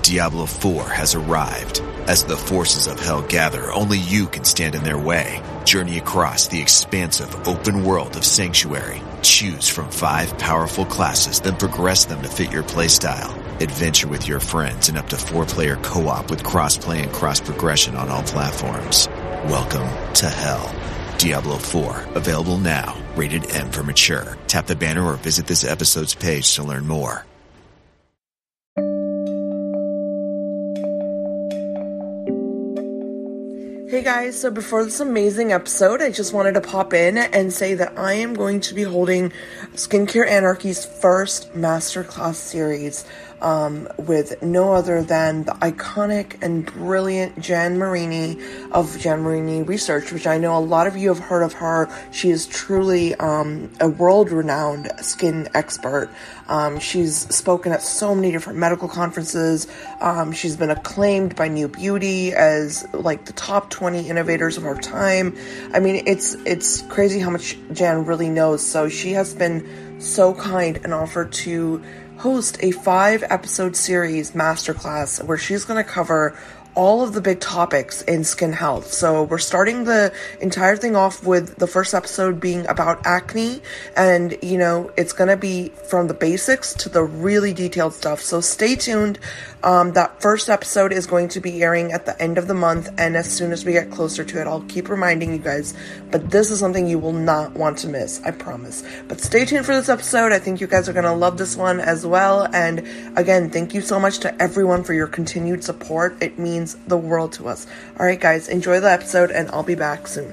Diablo 4 has arrived. As the forces of hell gather, only you can stand in their way. Journey across the expansive open world of Sanctuary. Choose from 5 powerful classes, then progress them to fit your playstyle. Adventure with your friends in up to 4-player co-op with cross-play and cross-progression on all platforms. Welcome to hell. Diablo 4, available now. Rated M for mature. Tap the banner or visit this episode's page to learn more. Hey guys, so before this amazing episode, I just wanted to pop in and say that I am going to be holding Skincare Anarchy's first masterclass series with no other than the iconic and brilliant Jan Marini of Jan Marini Research, which I know a lot of you have heard of her. She is truly a world-renowned skin expert. She's spoken at so many different medical conferences. She's been acclaimed by New Beauty as like the top 20 innovators of our time. I mean, it's crazy how much Jan really knows. So she has been so kind and offered to host a 5-episode series masterclass where she's going to cover all of the big topics in skin health. So we're starting the entire thing off with the first episode being about acne, and it's going to be from the basics to the really detailed stuff. So stay tuned. That first episode is going to be airing at the end of the month, and as soon as we get closer to it, I'll keep reminding you guys, but this is something you will not want to miss, I promise. But stay tuned for this episode. I think you guys are going to love this one as well. And again, thank you so much to everyone for your continued support. It means the world to us. All right, guys, enjoy the episode, and I'll be back soon.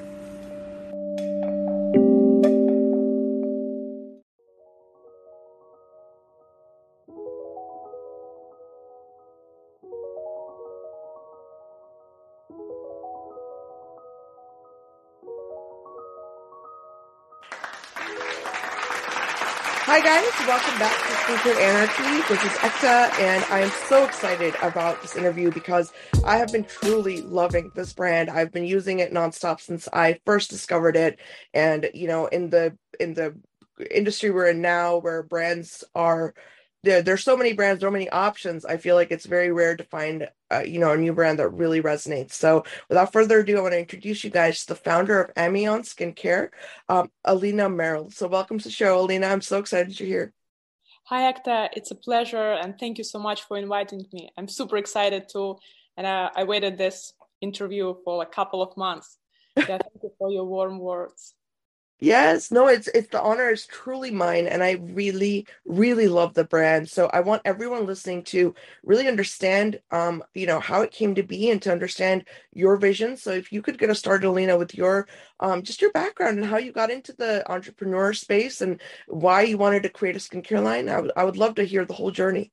Hi guys, welcome back to Skincare Anarchy. This is Ekta, and I am so excited about this interview because I have been truly loving this brand. I've been using it nonstop since I first discovered it, and in the industry we're in now, where brands are there's so many brands, so many options. I feel like it's very rare to find a new brand that really resonates. So without further ado, I want to introduce you guys to the founder of Amion Skincare, Alina Merrill. So welcome to the show, Alina. I'm so excited you're here. Hi, Ekta. It's a pleasure, and thank you so much for inviting me. I'm super excited too, and I waited this interview for a couple of months. Yeah, thank you for your warm words. Yes, no, it's the honor is truly mine, and I really, really love the brand. So I want everyone listening to really understand, how it came to be and to understand your vision. So if you could get us started, Alina, with your, just your background and how you got into the entrepreneur space and why you wanted to create a skincare line. I would love to hear the whole journey.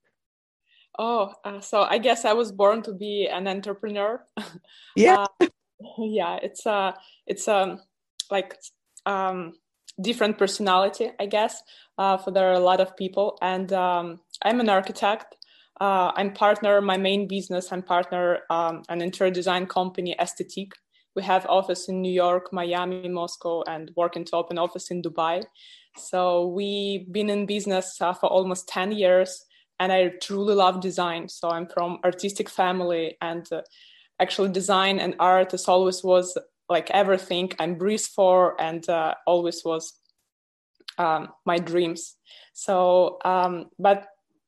So I guess I was born to be an entrepreneur. Yeah. Yeah, it's like different personality, I guess, for there are a lot of people. And I'm an architect. I'm partner, my main business, I'm partner an interior design company, Esthétique. We have office in New York, Miami, Moscow, and working to open office in Dubai. So we've been in business for almost 10 years, and I truly love design. So I'm from artistic family, and actually design and art is always was like everything I'm breathed for, and always was my dreams. So, but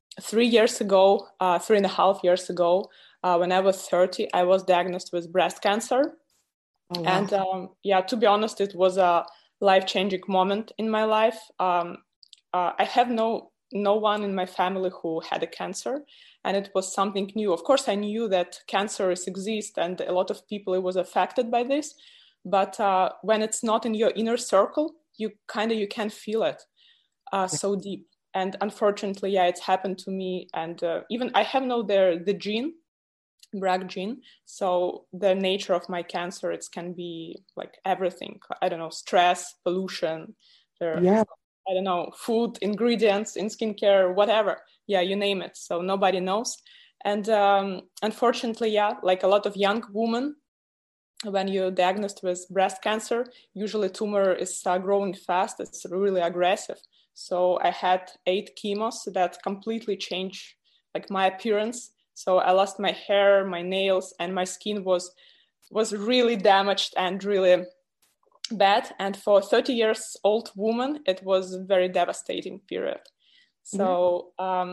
3.5 years ago, when I was 30, I was diagnosed with breast cancer. Oh, wow. And to be honest, it was a life-changing moment in my life. I have no one in my family who had a cancer, and it was something new. Of course, I knew that cancers exist, and a lot of people was affected by this. But when it's not in your inner circle, you can feel it so deep. And unfortunately, it's happened to me. And even I have the gene, BRCA gene. So the nature of my cancer, it can be like everything. I don't know, stress, pollution, food, ingredients in skincare, whatever. Yeah, you name it. So nobody knows. And unfortunately, like a lot of young women, when you're diagnosed with breast cancer, usually tumor is growing fast. It's really aggressive. So I had 8 chemos that completely changed like my appearance. So I lost my hair, my nails, and my skin was really damaged and really bad. And for a 30 years old woman, it was a very devastating period. So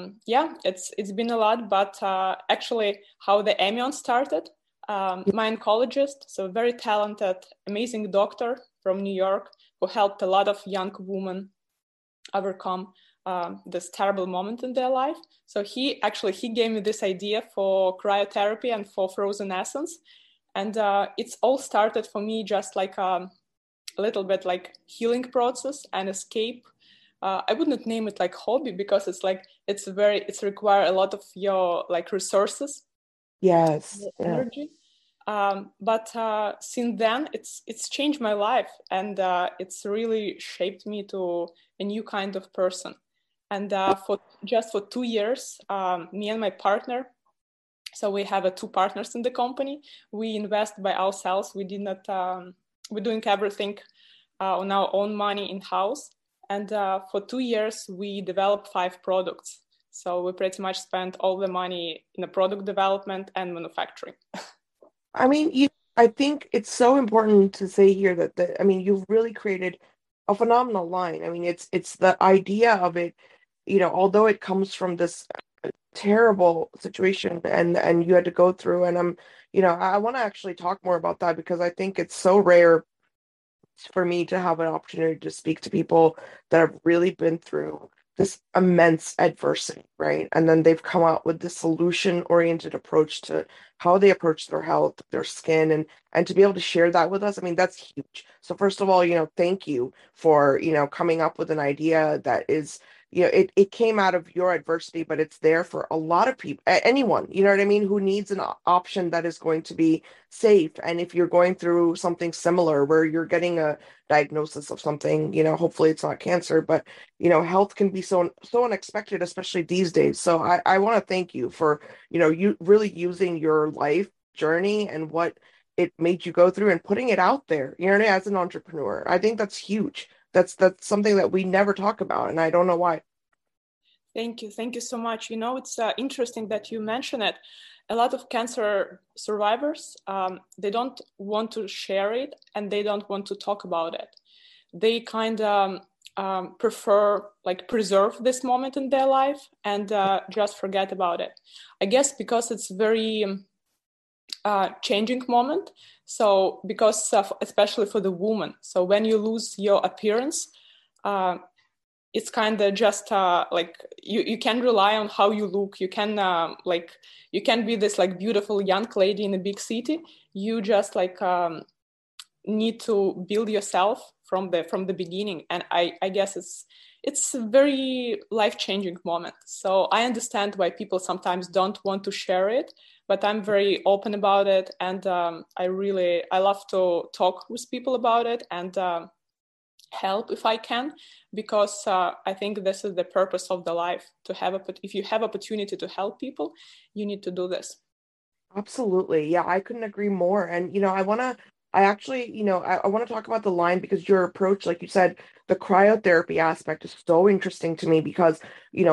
it's been a lot, but actually how the Amion started, my oncologist, so a very talented, amazing doctor from New York who helped a lot of young women overcome this terrible moment in their life. So he gave me this idea for cryotherapy and for frozen essence. And it's all started for me just like a little bit like healing process and escape. I would not name it like hobby because it's require a lot of your like resources. Yes. Energy. But since then, it's changed my life, and it's really shaped me to a new kind of person. And for 2 years, me and my partner, so we have two partners in the company. We invest by ourselves. We did not. We're doing everything on our own money in house. And for 2 years, we developed 5 products. So we pretty much spent all the money in the product development and manufacturing. I mean, I think it's so important to say here that you've really created a phenomenal line. I mean, it's the idea of it, although it comes from this terrible situation and you had to go through, and I want to actually talk more about that because I think it's so rare for me to have an opportunity to speak to people that have really been through this immense adversity, right? And then they've come out with this solution-oriented approach to how they approach their health, their skin, and to be able to share that with us. I mean, that's huge. So first of all, thank you for, coming up with an idea that is, it came out of your adversity, but it's there for a lot of people, anyone, you know what I mean, who needs an option that is going to be safe. And if you're going through something similar where you're getting a diagnosis of something, hopefully it's not cancer, but health can be so unexpected, especially these days. So I want to thank you for, you really using your life journey and what it made you go through and putting it out there, as an entrepreneur. I think that's huge. That's something that we never talk about, and I don't know why. Thank you so much. It's interesting that you mention it. A lot of cancer survivors, they don't want to share it and they don't want to talk about it. They kind of prefer like preserve this moment in their life and just forget about it. I guess because it's very changing moment. So because especially for the woman, so when you lose your appearance, it's kind of just like you can rely on how you look. You can you can be this like beautiful young lady in a big city. You just like need to build yourself from the beginning. And I guess it's a very life-changing moment. So I understand why people sometimes don't want to share it, but I'm very open about it, and I love to talk with people about it and help if I can, because I think this is the purpose of the life, to have if you have opportunity to help people, you need to do this. Absolutely. Yeah, I couldn't agree more. And, I actually, I want to talk about the line because your approach, like you said, the cryotherapy aspect is so interesting to me because,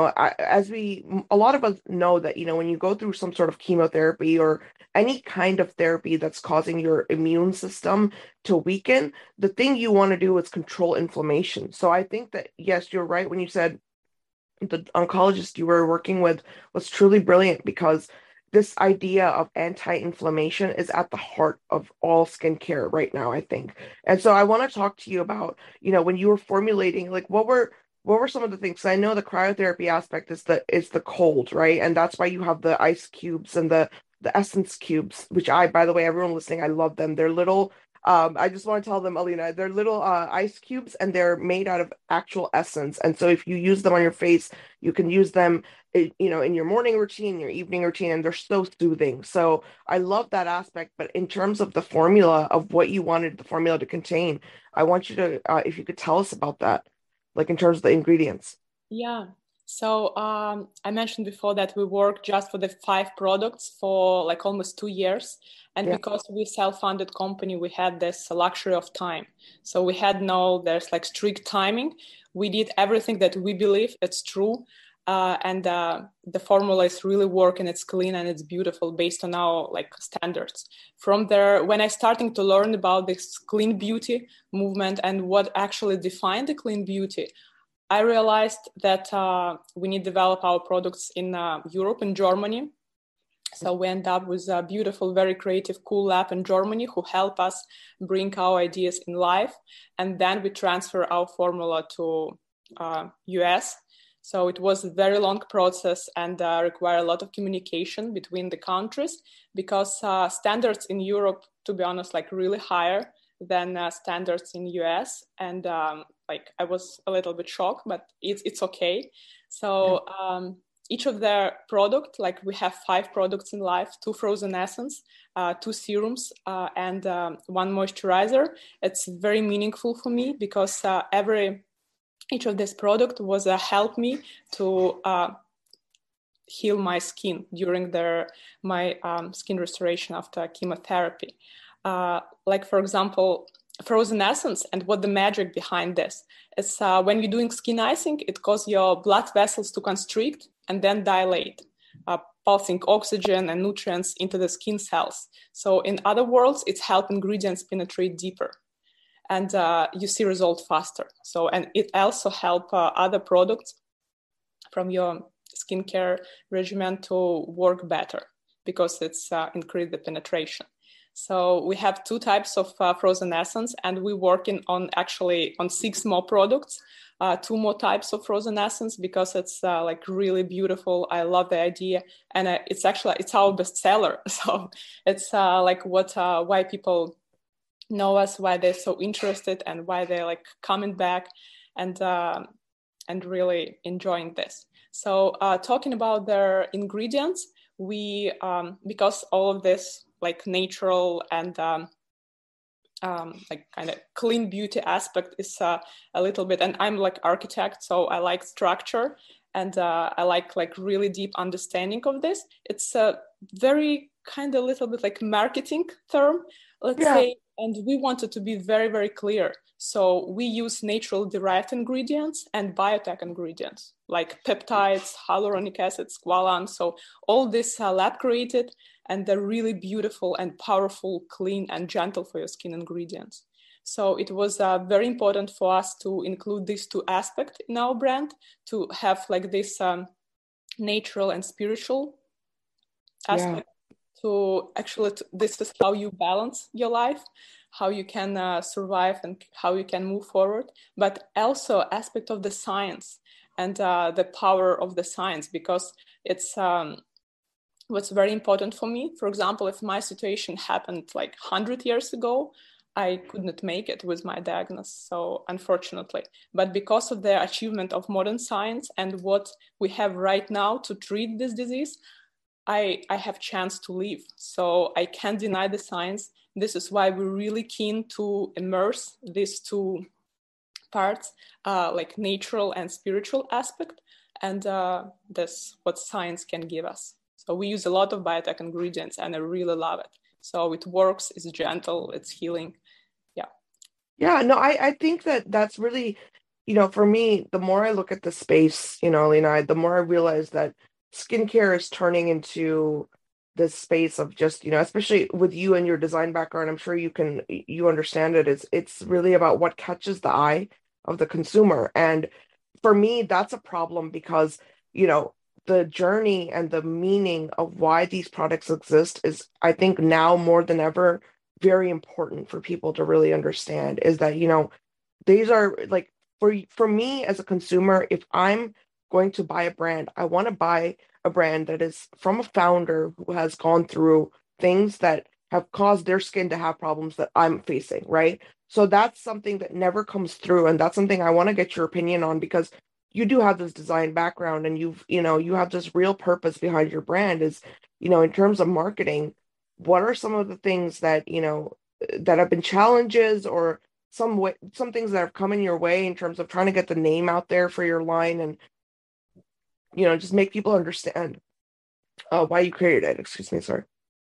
a lot of us know that, when you go through some sort of chemotherapy or any kind of therapy that's causing your immune system to weaken, the thing you want to do is control inflammation. So I think that, yes, you're right when you said the oncologist you were working with was truly brilliant because this idea of anti-inflammation is at the heart of all skincare right now, I think. And so I want to talk to you about, when you were formulating, like what were some of the things? 'Cause I know the cryotherapy aspect is the cold, right? And that's why you have the ice cubes and the essence cubes, which by the way, everyone listening, I love them. They're little I just want to tell them, Alina, they're little ice cubes and they're made out of actual essence. And so if you use them on your face, you can use them, in your morning routine, your evening routine, and they're so soothing. So I love that aspect. But in terms of the formula of what you wanted the formula to contain, I want you to, if you could tell us about that, like in terms of the ingredients. Yeah. So I mentioned before that we worked just for the 5 products for like almost 2 years. And Yeah. because we self-funded company, we had this luxury of time. So there's like strict timing. We did everything that we believe it's true. and the formula is really working. It's clean and it's beautiful based on our like standards. From there, when I starting to learn about this clean beauty movement and what actually defined the clean beauty, I realized that we need to develop our products in Europe and Germany. So we end up with a beautiful, very creative, cool lab in Germany who help us bring our ideas in life. And then we transfer our formula to US. So it was a very long process and require a lot of communication between the countries because standards in Europe, to be honest, like really higher than standards in US. And like I was a little bit shocked, but it's okay. So each of their product, like we have 5 products in life, 2 frozen essence, 2 serums, and 1 moisturizer. It's very meaningful for me because each of this product was help me to heal my skin during my skin restoration after chemotherapy. Like for example, frozen essence and what the magic behind this is when you're doing skin icing, it causes your blood vessels to constrict and then dilate, pulsing oxygen and nutrients into the skin cells. So in other words, it's help ingredients penetrate deeper and you see result faster. So, and it also help other products from your skincare regimen to work better because it's increase the penetration. So we have 2 types of frozen essence, and we're working on 6 more products, 2 more types of frozen essence because it's like really beautiful. I love the idea, and it's our bestseller. So it's like why people know us, why they're so interested, and why they're like coming back and really enjoying this. So talking about their ingredients, we because all of this like natural and like kind of clean beauty aspect is a little bit, and I'm like architect, so I like structure and I like really deep understanding of this. It's a very kind of little bit like marketing term, let's say, and we wanted to be very, very clear. So we use natural derived ingredients and biotech ingredients like peptides, hyaluronic acid, squalane. So all this lab created, and they're really beautiful and powerful, clean and gentle for your skin ingredients. So it was very important for us to include these 2 aspects in our brand, to have like this natural and spiritual aspect. To actually, this is how you balance your life, how you can survive and how you can move forward, but also aspect of the science and the power of the science, because it's what's very important for me. For example, if my situation happened like 100 years ago, I could not make it with my diagnosis, so unfortunately. But because of the achievement of modern science and what we have right now to treat this disease, I have chance to live. So I can't deny the science. This is why we're really keen to immerse these 2 parts, like natural and spiritual aspect, and that's what science can give us. So we use a lot of biotech ingredients and I really love it. So it works, it's gentle, it's healing. Yeah, no, I think that that's really, for me, the more I look at the space, Lena, the more I realize that skincare is turning into this space of just, especially with you and your design background, I'm sure you understand it. It's really about what catches the eye of the consumer. And for me, that's a problem because, the journey and the meaning of why these products exist is, I think now more than ever, very important for people to really understand is that, these are like, for me as a consumer, if I'm going to buy a brand, I want to buy a brand that is from a founder who has gone through things that have caused their skin to have problems that I'm facing, right? So that's something that never comes through. And that's something I want to get your opinion on because you do have this design background and you have this real purpose behind your brand is, in terms of marketing, what are some of the things that, that have been challenges or some things that have come in your way in terms of trying to get the name out there for your line and, just make people understand why you created it. Excuse me, sorry.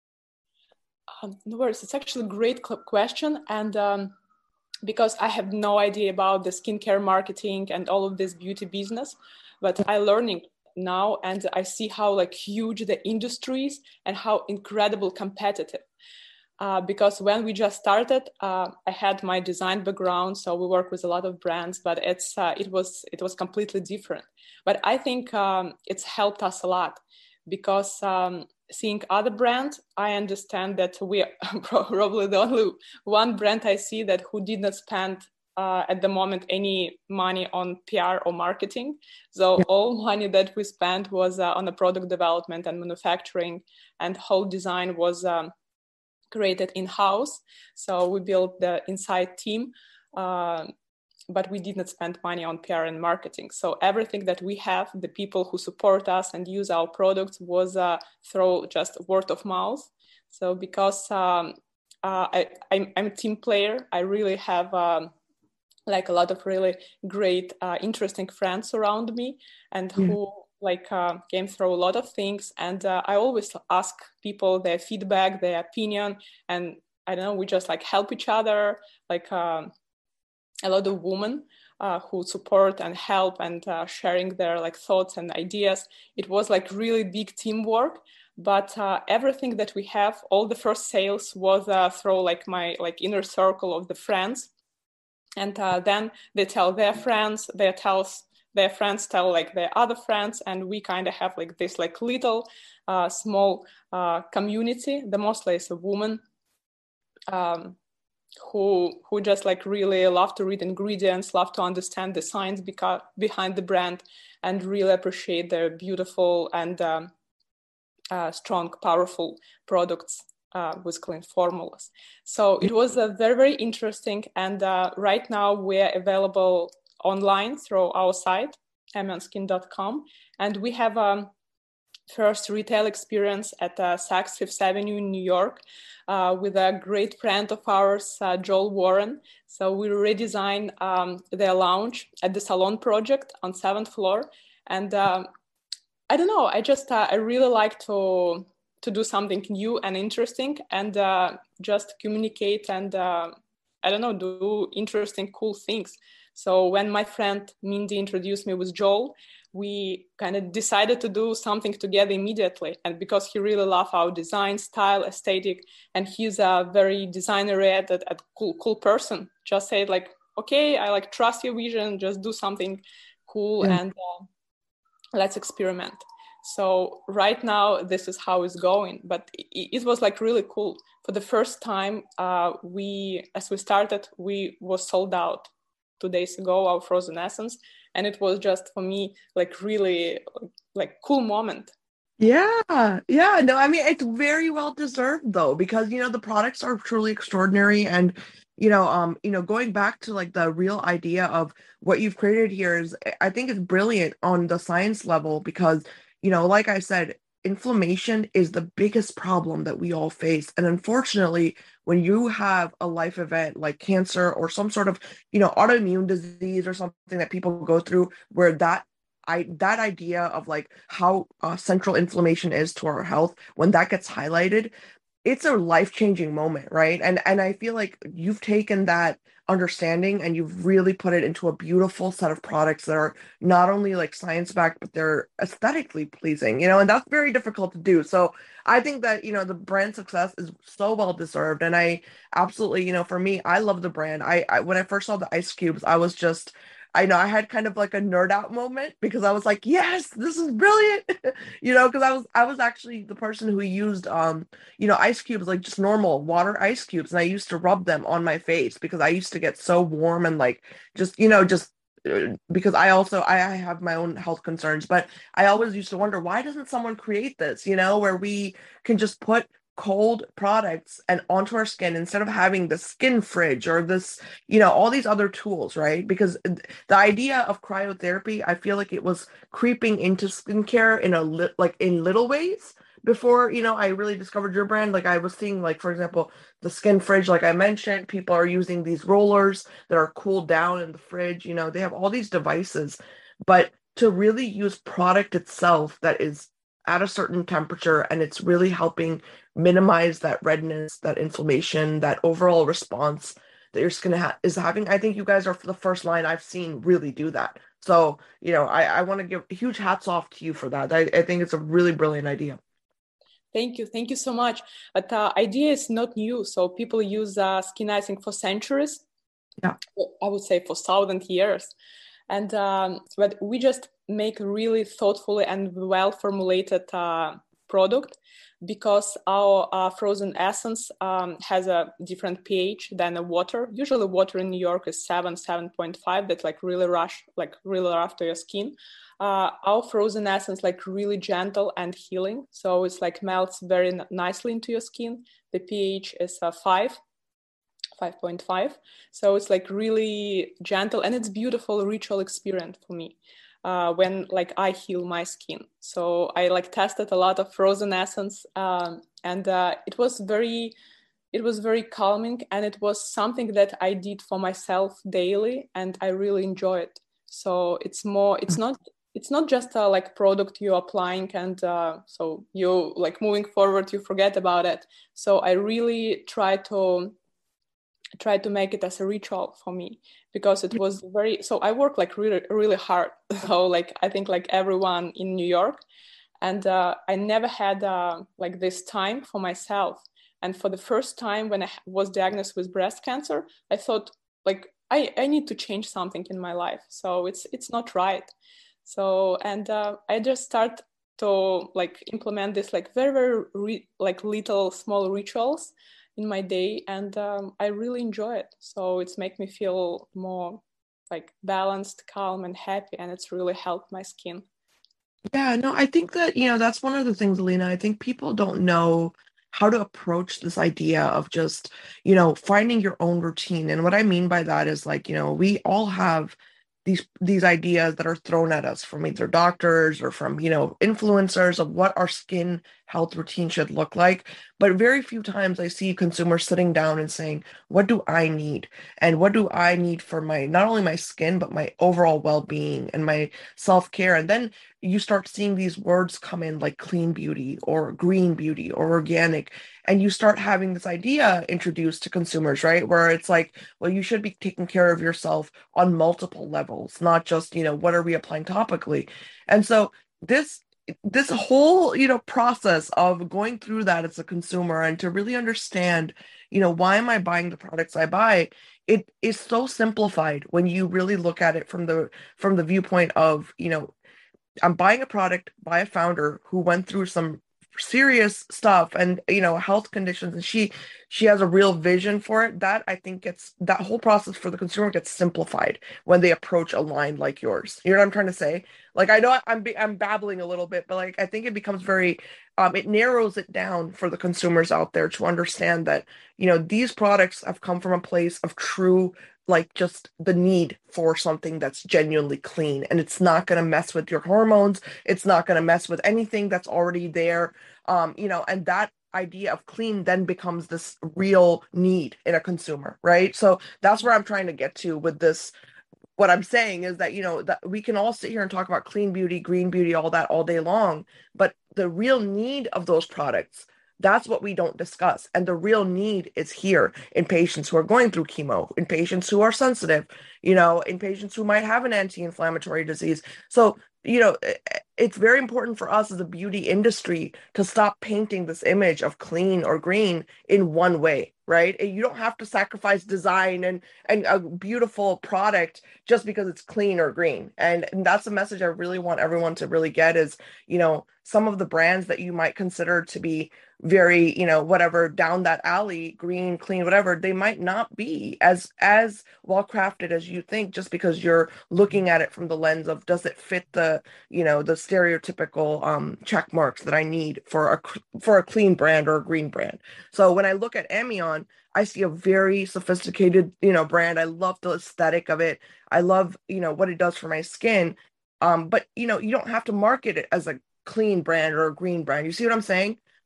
No worries. It's actually a great question. And because I have no idea about the skincare marketing and all of this beauty business, but I learning now, and I see how like huge the industry is and how incredible competitive. Because when we just started, I had my design background, so we work with a lot of brands, but it was completely different. But I think it's helped us a lot, because seeing other brands, I understand that we are probably the only one brand I see that who did not spend at the moment any money on PR or marketing. So all money that we spent was on the product development and manufacturing, and whole design was created in-house. So we built the inside team, but we did not spend money on PR and marketing. So everything that we have, the people who support us and use our products, was through just word of mouth. So because I'm a team player, I really have like a lot of really great, interesting friends around me, and who came through a lot of things. And I always ask people their feedback, their opinion, and I don't know, we just like help each other, like a lot of women who support and help, and sharing their like thoughts and ideas. It was like really big teamwork. But everything that we have, all the first sales was through like my like inner circle of the friends. And then they tell their friends, their friends tell like their other friends, and we kind of have like this like little small community. The mostly is a woman who just like really love to read ingredients, love to understand the science behind the brand, and really appreciate their beautiful and strong, powerful products with clean formulas. So it was very, very interesting. And right now we're available online through our site, amionskin.com. And we have a first retail experience at Saks Fifth Avenue in New York with a great friend of ours, Joel Warren. So we redesigned their lounge at the Salon Project on 7th floor. And I don't know, I really like to do something new and interesting, and just communicate and I don't know, do interesting, cool things. So when my friend Mindy introduced me with Joel, we kind of decided to do something together immediately. And because he really loved our design, style, aesthetic, and he's a very designer-oriented and cool person, just said like, okay, I like trust your vision, just do something cool, and let's experiment. So right now, this is how it's going. But it was like really cool. For the first time, as we started, we was sold out 2 days ago, our Frozen Essence. And it was just for me, like really like cool moment. Yeah. No, I mean, it's very well deserved though, because, the products are truly extraordinary. And, going back to like the real idea of what you've created here is, I think it's brilliant on the science level, because, like I said, inflammation is the biggest problem that we all face. And unfortunately, when you have a life event like cancer or some sort of, autoimmune disease or something that people go through, where that idea of like how central inflammation is to our health, when that gets highlighted, it's a life-changing moment, right? And I feel like you've taken that understanding and you've really put it into a beautiful set of products that are not only like science-backed, but they're aesthetically pleasing, and that's very difficult to do. So I think that, the brand success is so well deserved. And I absolutely, for me, I love the brand. I when I first saw the ice cubes, I know I had kind of like a nerd out moment, because I was like, yes, this is brilliant. Because I was actually the person who used ice cubes, like just normal water ice cubes, and I used to rub them on my face because I used to get so warm and like just because I have my own health concerns, but I always used to wonder, why doesn't someone create this, where we can just put cold products and onto our skin instead of having the skin fridge or this, all these other tools, right? Because the idea of cryotherapy, I feel like it was creeping into skincare in little ways before, I really discovered your brand. Like I was seeing, like, for example, the skin fridge, like I mentioned, people are using these rollers that are cooled down in the fridge. They have all these devices, but to really use product itself that is at a certain temperature and it's really helping minimize that redness, that inflammation, that overall response that your skin is having. I think you guys are the first line I've seen really do that. So, I want to give huge hats off to you for that. I think it's a really brilliant idea. Thank you so much. But the idea is not new. So people use skin icing for centuries. Yeah. I would say for 1,000 years. And but we just make a really thoughtfully and well formulated product because our frozen essence has a different pH than a water. Usually water in New York is 7.5. That's like really rough to your skin. Our frozen essence like really gentle and healing. So it's like melts very nicely into your skin. The pH is 5.5. So it's like really gentle and it's beautiful ritual experience for me when like I heal my skin. So I like tested a lot of frozen essence and it was very calming, and it was something that I did for myself daily and I really enjoy it. So it's not just a like product you're applying and so you like moving forward you forget about it. So I really try to make it as a ritual for me because it was very, so I work like really really hard. So like I think like everyone in New York, and I never had like this time for myself. And for the first time when I was diagnosed with breast cancer, I thought like I need to change something in my life, so it's not right. So and I just start to like implement this like like little small rituals in my day, and I really enjoy it. So it's make me feel more like balanced, calm, and happy, and it's really helped my skin. Yeah, no, I think that, that's one of the things, Alina. I think people don't know how to approach this idea of just, finding your own routine. And what I mean by that is like, we all have these ideas that are thrown at us from either doctors or from, influencers of what our skin health routine should look like. But very few times I see consumers sitting down and saying, what do I need? And what do I need for my, not only my skin, but my overall well-being and my self-care? And then you start seeing these words come in like clean beauty or green beauty or organic, and you start having this idea introduced to consumers, right? Where it's like, well, you should be taking care of yourself on multiple levels, not just, what are we applying topically? And so this whole, process of going through that as a consumer and to really understand, why am I buying the products I buy? It is so simplified when you really look at it from the viewpoint of, I'm buying a product by a founder who went through some serious stuff and health conditions, and she has a real vision for it. That I think gets that whole process for the consumer gets simplified when they approach a line like yours. You know what I'm trying to say? Like I know I'm babbling a little bit, but like I think it becomes very it narrows it down for the consumers out there to understand that these products have come from a place of true, like just the need for something that's genuinely clean, and it's not going to mess with your hormones, it's not going to mess with anything that's already there. And that idea of clean then becomes this real need in a consumer, right? So that's where I'm trying to get to with this. What I'm saying is that, that we can all sit here and talk about clean beauty, green beauty, all that all day long, but the real need of those products, that's what we don't discuss. And the real need is here in patients who are going through chemo, in patients who are sensitive, in patients who might have an anti-inflammatory disease. So, it's very important for us as a beauty industry to stop painting this image of clean or green in one way, right? You don't have to sacrifice design and a beautiful product just because it's clean or green. And that's the message I really want everyone to really get is, some of the brands that you might consider to be very, whatever, down that alley, green, clean, whatever, they might not be as well crafted as you think, just because you're looking at it from the lens of, does it fit the stereotypical check marks that I need for a clean brand or a green brand. So when I look at Amion, I see a very sophisticated, brand. I love the aesthetic of it. I love, what it does for my skin. But you don't have to market it as a clean brand or a green brand. You see what I'm saying?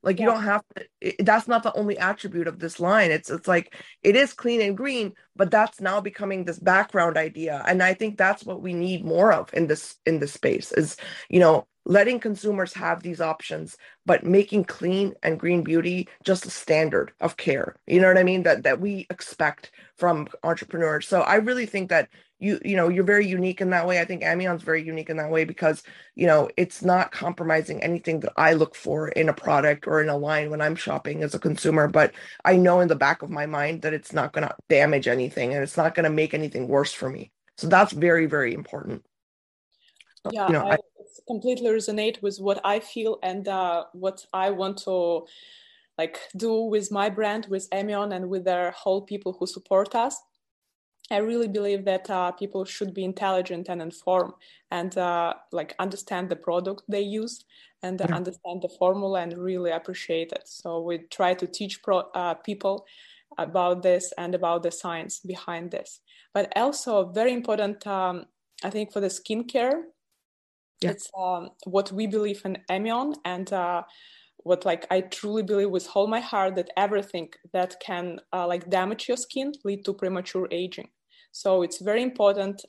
Like you Yeah. don't have to, that's not the only attribute of this line. It's like it is clean and green, but that's now becoming this background idea. And I think that's what we need more of in this space is, letting consumers have these options, but making clean and green beauty just a standard of care. You know what I mean? That we expect from entrepreneurs. So I really think that you're very unique in that way. I think Amion's very unique in that way because it's not compromising anything that I look for in a product or in a line when I'm shopping as a consumer. But I know in the back of my mind that it's not going to damage anything and it's not going to make anything worse for me. So that's very, very important. Yeah, You know, I completely resonate with what I feel and what I want to like do with my brand, with Amion, and with their whole people who support us. I really believe that people should be intelligent and informed and like understand the product they use and yeah, understand the formula and really appreciate it. So we try to teach people about this and about the science behind this. But also very important, I think, for the skincare, yeah, it's what we believe in Amion and what like I truly believe with whole my heart that everything that can like damage your skin lead to premature aging. So it's very important.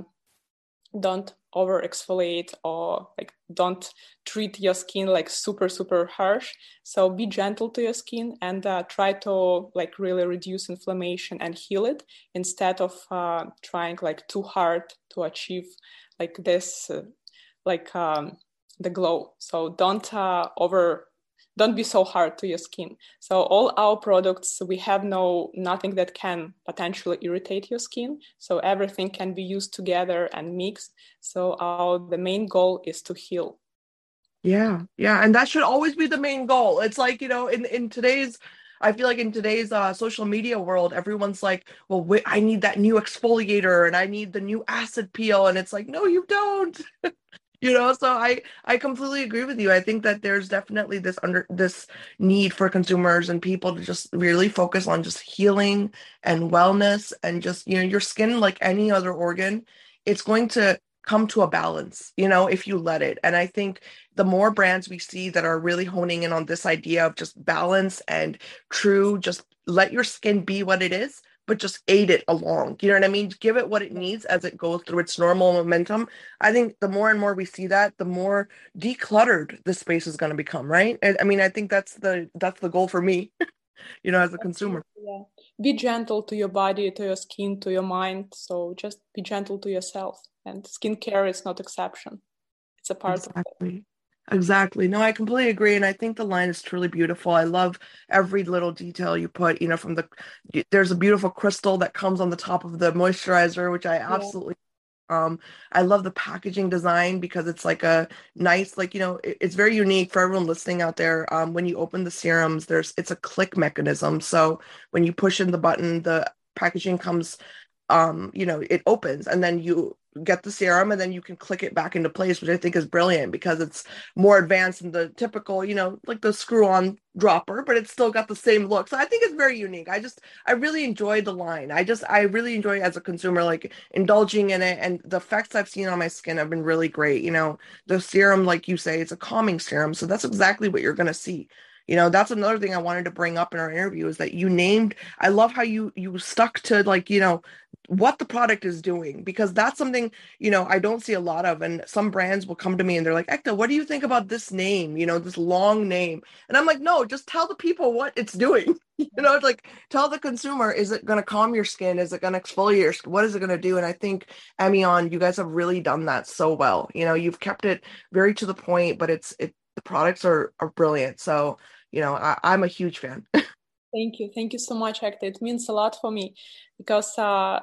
Don't over exfoliate or like don't treat your skin like super harsh. So be gentle to your skin and try to like really reduce inflammation and heal it instead of trying like too hard to achieve like this the glow. So don't be so hard to your skin. So all our products, we have nothing that can potentially irritate your skin. So everything can be used together and mixed. So the main goal is to heal. yeah, yeah. And that should always be the main goal. It's like, in today's, I feel like in today's social media world, everyone's like, well, wait, I need that new exfoliator and I need the new acid peel. And it's like, no, you don't. So I completely agree with you. I think that there's definitely this need for consumers and people to just really focus on just healing and wellness and just, your skin, like any other organ, it's going to come to a balance, if you let it. And I think the more brands we see that are really honing in on this idea of just balance and true, just let your skin be what it is, but just aid it along. You know what I mean? Give it what it needs as it goes through its normal momentum. I think the more and more we see that, the more decluttered the space is going to become, right? I mean, I think that's the goal for me, as a consumer. Yeah. Be gentle to your body, to your skin, to your mind. So just be gentle to yourself. And skincare is not exception. It's a part of it. Exactly. Exactly. No, I completely agree. And I think the line is truly beautiful. I love every little detail you put, there's a beautiful crystal that comes on the top of the moisturizer, which I Yeah. absolutely I love the packaging design because it's like a nice, like, it's very unique for everyone listening out there. When you open the serums, it's a click mechanism. So when you push in the button, the packaging comes, it opens and then you get the serum and then you can click it back into place, which I think is brilliant because it's more advanced than the typical, like the screw-on dropper, but it's still got the same look. So I think it's very unique. I really enjoy the line. I really enjoy as a consumer, like indulging in it. And the effects I've seen on my skin have been really great. The serum, like you say, it's a calming serum. So that's exactly what you're going to see. That's another thing I wanted to bring up in our interview is that I love how you stuck to like, what the product is doing because that's something I don't see a lot of. And some brands will come to me and they're like, Ekta, what do you think about this name, this long name? And I'm like, no, just tell the people what it's doing. It's like, tell the consumer, is it going to calm your skin? Is it going to exfoliate your skin? What is it going to do? And I think Amion, you guys have really done that so well. You've kept it very to the point, but the products are brilliant. So I'm a huge fan. Thank you so much, Hector. It means a lot for me because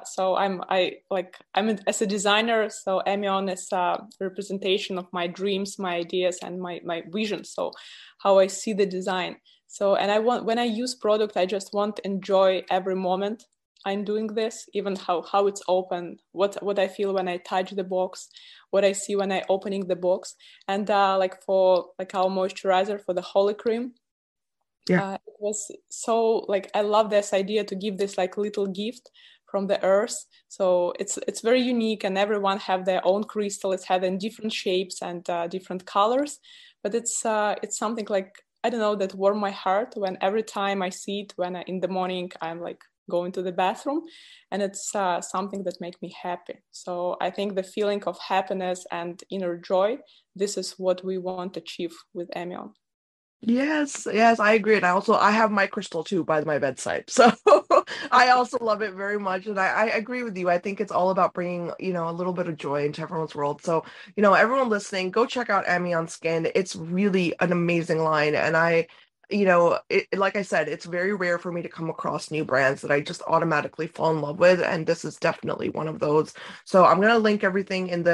as a designer, so Amion is a representation of my dreams, my ideas, and my vision. So how I see the design. So and when I use product, I just want to enjoy every moment I'm doing this, even how it's open, what I feel when I touch the box, what I see when I opening the box, and like for like our moisturizer for the Holy Cream. Yeah. It was so like I love this idea to give this like little gift from the earth. So it's very unique, and everyone have their own crystal. It's had in different shapes and different colors, but it's something like I don't know, that warm my heart when every time I see it, when in the morning I'm like going to the bathroom, and it's something that makes me happy. So I think the feeling of happiness and inner joy, this is what we want to achieve with Emion. Yes, yes, I agree. And I have my crystal too by my bedside. So I also love it very much. And I agree with you. I think it's all about bringing, a little bit of joy into everyone's world. So, everyone listening, go check out Amion Skin. It's really an amazing line. And like I said, it's very rare for me to come across new brands that I just automatically fall in love with. And this is definitely one of those. So I'm gonna link everything in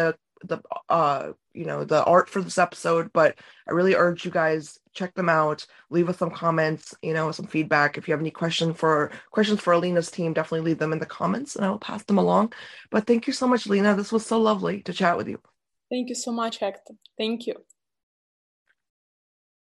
the art for this episode, but I really urge you guys check them out, leave us some comments, some feedback. If you have any questions for Alina's team, definitely leave them in the comments and I will pass them along. But thank you so much, Lena. This was so lovely to chat with you. Thank you so much, Hector. Thank you.